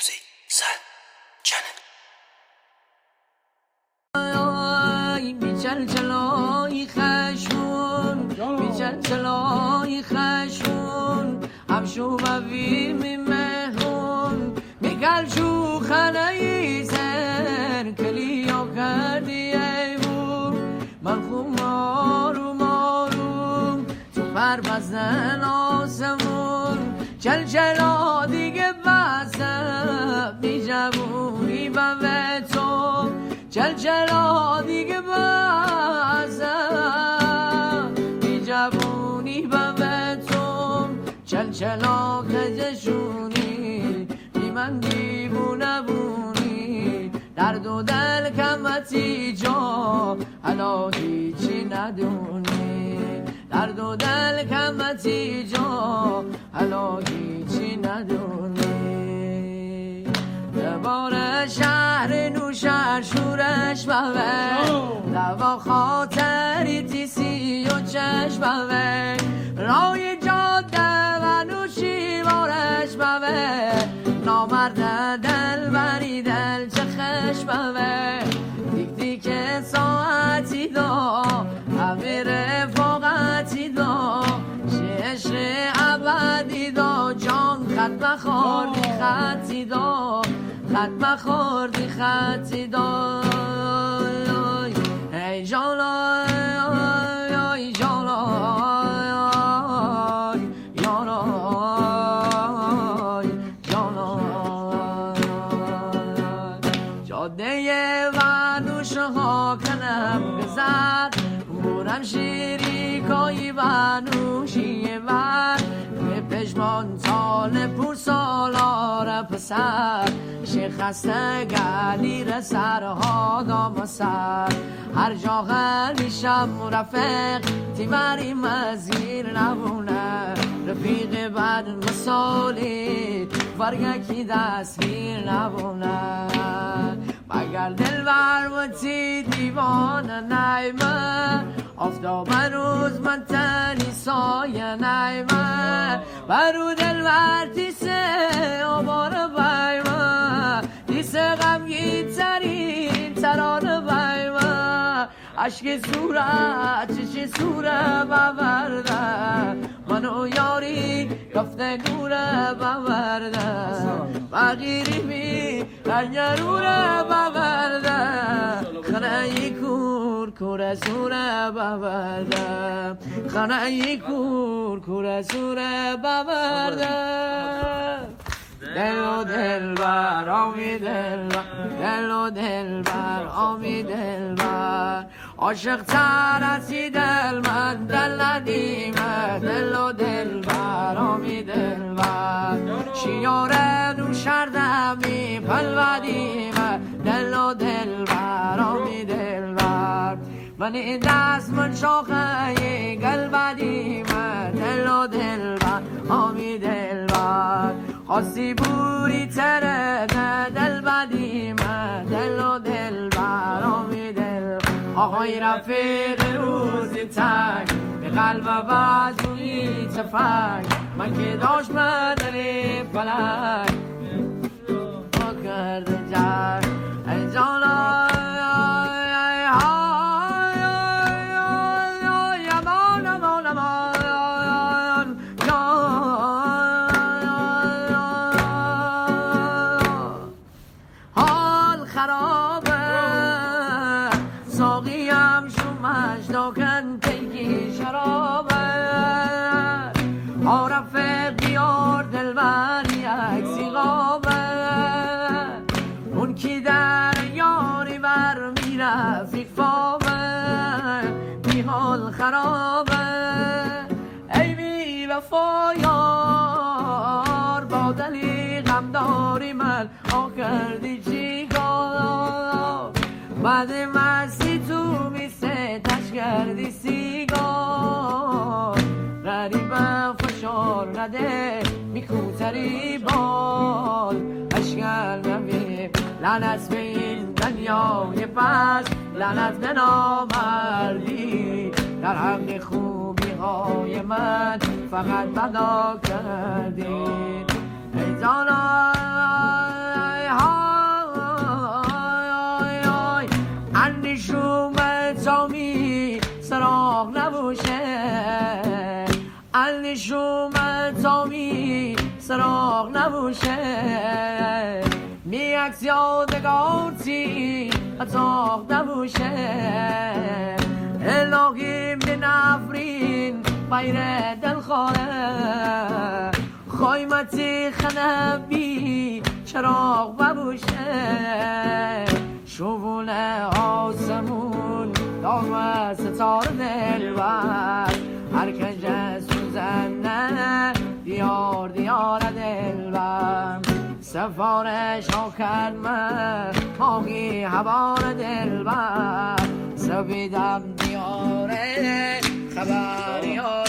چلچلای خشمون چلچلای خشمون همشو مویر می مهون میگل شو خنهی زن کلیا کردی ایمون من خوب ماروم تو پر بزن آسمون چلچلا دیگه بسم بی جوونی به تو چلچلا دیگه بسم بی جوونی به تو چلچلا کجشونی بی من دیوونه بونی درد و دل کمتی جا حالا هیچی ندونی درد و دل کمتی جا حالا هیچی ندونی دوباره شهر نوشهر شورش بوه دوا خاطری تیسی و چشم بوه رای جاده و نوشی بارش بوه نامرد دل بری دل چه خش بوه دیک دیک ساعتی دا همه رفاقتی دا عشق ابدی دا جان خط بخوردی خطی دا خط بخوردی خطی دا ای جانا ای جانا جانا جانا جاده و نوشه ها کنم بزد بورم شیری کایی و نوشیه و پشمان سال پور سالار پسر شیخ خسته گلی ر سرها دام سر هر جا غلیشم رفق تیماری مزیر نبونه رفیق بعد مسالی ورگکی دستگیر نبونه مگر دل ورمتی دیوانه نیمه آفتاب روز من تنی سایه نیمه برو دل ورتیسه آبار بیمه دیسه غمگی ترین ترانه بیمه عشق صورت چشی صوره بورده منو یاری گفته گوره بورده بغیری می رنگروره بورده خنهی کور کور سوره بورده خنهی کور کور سوره بورده دل و دل بر آمی دل بر دل و دل بر آمی دل بر عاشق ترسی دل من دل ندیمه دل و دل بر آمی دل بر شیاره نوشردمی پلودیمه دل و دل بر آمی دل بر من این دست من شاخه گلبدیمه دل و دل بر آمی دل بر خاصی بوری تره دل بدیمه دل و دل بر آمی دل آقای رفیق روزی تنگ به قلب و بازوی تفنگ من که داشت مدلی فلک با کرده جر ای جانا داکن تیگی شرابه عارف بیار دلبر یک سیغابه اون کی در یاری بر میره فیقفابه بی حال خرابه ای بی وفایار با دلی غمداری من آه کردی چیکار بعد مستی تو میسه تش کردی سیگار غریبم فشار نده میکوتری بال اشکال نمیم لعنت به این دنیای پس لعنت به نامردی در حق خوبی های من فقط بدا کردی ای جانا چشمش اومد تا می سراغ نبوشه می عکس یادگارتی اتاق نبوشه الهی من افرین بیر دلخواه خایمتی خنبی چراغ ببوشه شغل آسمون داغ ستاره دلبر هر کجا سوزنه دیار دیار دلبر سفارش ها کرد من ماهی هوار دلبر سبیدم دیاره خبر یار